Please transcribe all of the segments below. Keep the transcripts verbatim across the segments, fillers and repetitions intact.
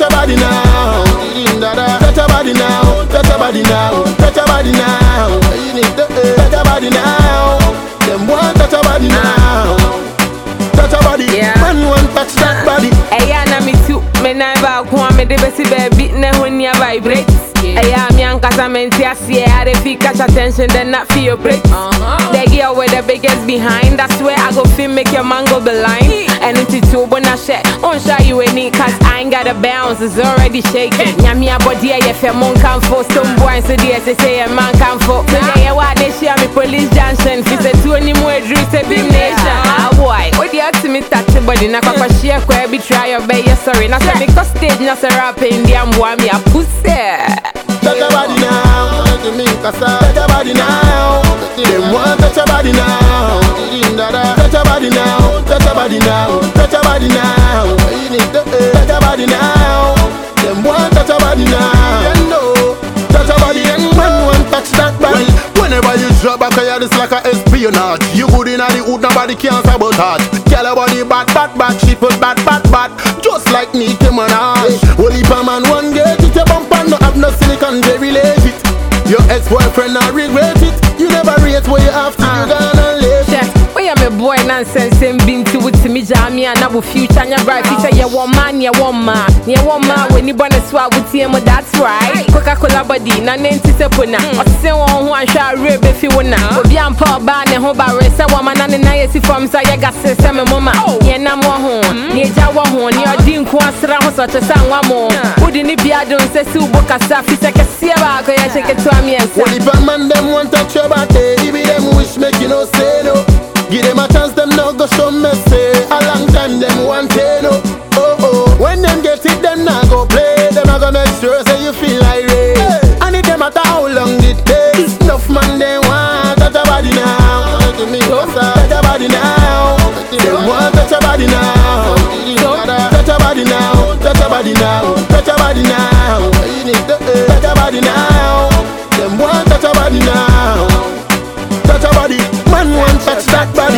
your body now. Touch your body now. Touch your body now. Touch your body now. You need to touch your body now. Them want touch your body now. Touch your body. Man want touch that body. Hey, I know me too. Me never want me the best baby. Ne when you vibrate. Hey, I'm young cause I'm in T S C. I dey feel catch attention, then not feel your break. The girl with the biggest behind. That's where I go feel make your man go blind. And it's too when I share. Won't show you any cause I ain't got a bounce. It's already shaking. Yami a body if your man can for some boy so the S say a man can for. So yeah, what they share me police junction. If it's a two anymore dreams a beam nation. Ah boy, what the ask me touch the body na kwa share kwa be try your bay sorry. Na say me cause stage na say rap in the am boy me a pussy. Touch your body now, touch your body now. Them want touch your body now. Touch your body now, touch your body now, touch your body now. You need to touch your body now. Them want touch your body now. You know, touch your body and man want touch that body. Whenever you drop back here, it's like a espionage. You good in the hood, nobody can sabotage. Girl, your body bad, bad, bad. She put bad, bad, bad. Just like Nicki Minaj. Only per man one get it, your bump and no have no silicon, they relate it. Your ex-boyfriend not regret it. You never rate what you have to, you gonna live it. We am a boy nonsense and been to it to me jammy and our future and your bright future. You one man, you one man, you one man. When you born a swap with him, that's right. Coca-Cola body, na nenti se puna. I say one who I shall rib if you wanna. We am poor ban and home barre. Say woman and na yesi from say you got say say me mama. Yeah, na mo hon. Ye jawa hon. You din kwa sra ho such a sang one more. Udi ni biadon se su boka safi se ke see ba ko ya shake to me and say. Well, if a man them want touch your body, give them wish make you no say no. Give them a chance, them no go show mercy. A long time them want to know. Oh oh, when them get it, them not go play. Them a go make sure say you feel irate. Hey. And it them matter how long it takes. Enough man they want touch your body now. Touch your body now. Them want touch your body now. Touch your body now. Touch your body now. Touch your body now. You need to touch your body now. Them want touch your body now. Touch your body. Man want touch that body.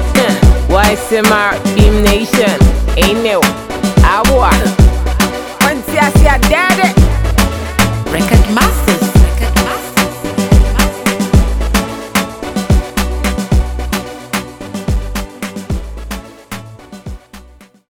Why Simar Beam Nation? Ain't no. I want. Once I see a daddy. Record Masters.